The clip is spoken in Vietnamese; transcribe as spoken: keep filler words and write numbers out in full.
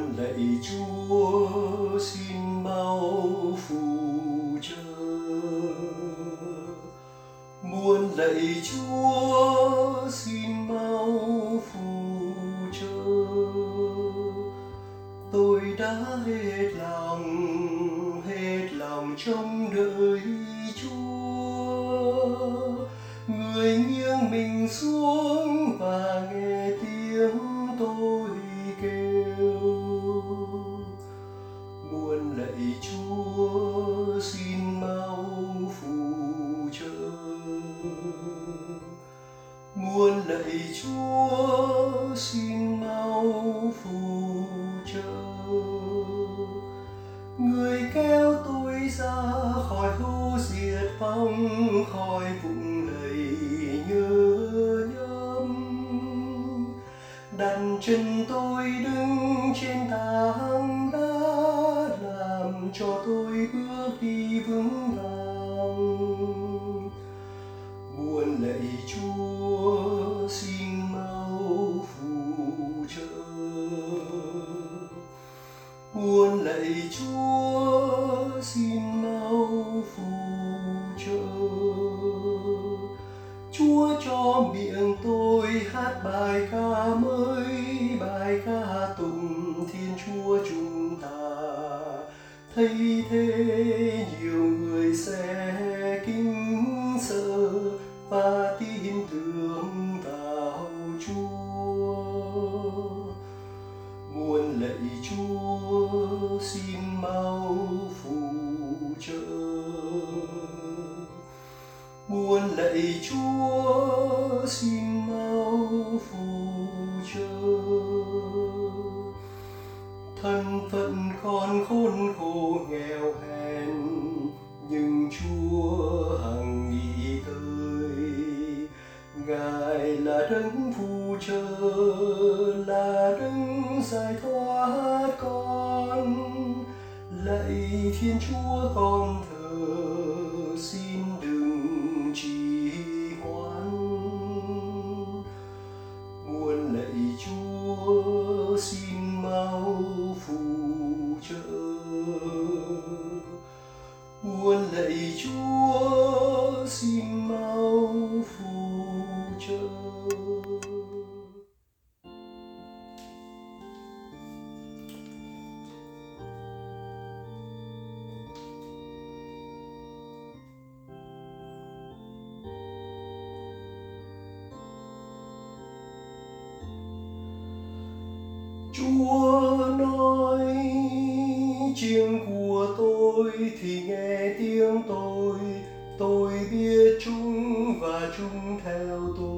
muôn lạy Chúa xin mau phù trợ. Muôn lạy Chúa xin mau phù trợ. Tôi đã hết lòng, hết lòng trông đợi Chúa. Người nghiêng mình xuống và nghe tiếng tôi kêu. Muôn lạy Chúa xin mau phù trợ. Muôn lạy Chúa xin mau phù trợ. Người kéo tôi ra khỏi hố diệt vong, khỏi vũng lầy nhớ nhâm. Đặt chân tôi đứng trên tảng đá, làm cho tôi bước đi vững vàng. Muôn lạy Chúa xin mau phù trợ. Muôn lạy Chúa xin mau phù trợ. Chúa cho miệng tôi hát bài ca mới, bài ca tụng Thiên Chúa chúng ta. Thấy thế nhiều người sẽ kính sợ và tin tưởng vào Chúa. Muôn lạy Chúa xin mau phù trợ. Muôn lạy Chúa xin mau phù trợ. Thân phận con khốn khổ nghèo hèn, nhưng Chúa hằng nghĩ tới. Ngài là đấng phù trợ, là đấng giải thoát con. Lạy Thiên Chúa con thờ, xin đừng trì hoãn. Muôn lạy Chúa xin mau phù trợ. Muôn lạy Chúa xin mau phù trợ. Chúa nói chiêng của tôi thì nghe tiếng tôi, tôi biết chúng và chúng theo tôi.